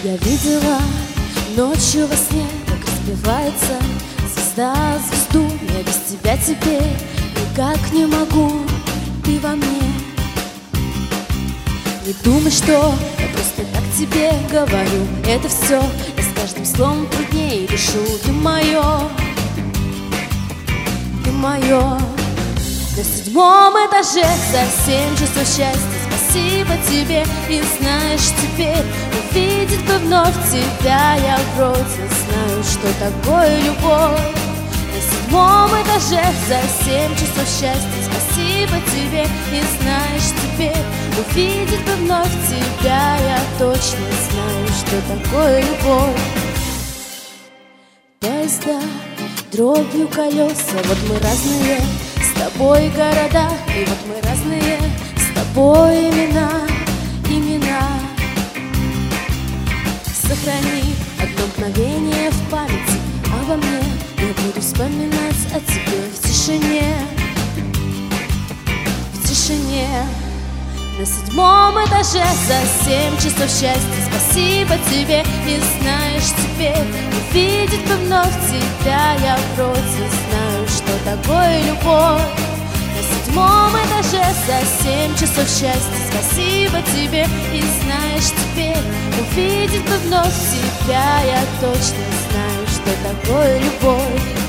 Я видела ночью во сне, как разбивается звезда звезду. Я без тебя теперь никак не могу, ты во мне. Не думай, что я просто так тебе говорю. Это все, я с каждым словом труднее дышу. Ты мое, ты мое. На 7-м этаже за 7 часов счастья. Спасибо тебе, и знаешь, теперь увидеть бы вновь тебя. Я вроде знаю, что такое любовь. На 7-м этаже за 7 часов счастья. Спасибо тебе, и знаешь, теперь увидеть бы вновь тебя. Я точно знаю, что такое любовь. Поезда дробью колеса, вот мы разные с тобой города, и вот мы разные с тобой имена, имена. Сохрани одно мгновение в памяти обо мне. Я буду вспоминать о тебе в тишине, в тишине. На 7-м этаже за 7 часов счастья. Спасибо тебе, и знаешь, теперь увидеть бы вновь тебя. Я вроде знаю, что такое любовь. На 7-м этаже за 7 часов счастья. Спасибо тебе, и знаешь, теперь увидеть бы вновь тебя. Я точно знаю, что такое любовь.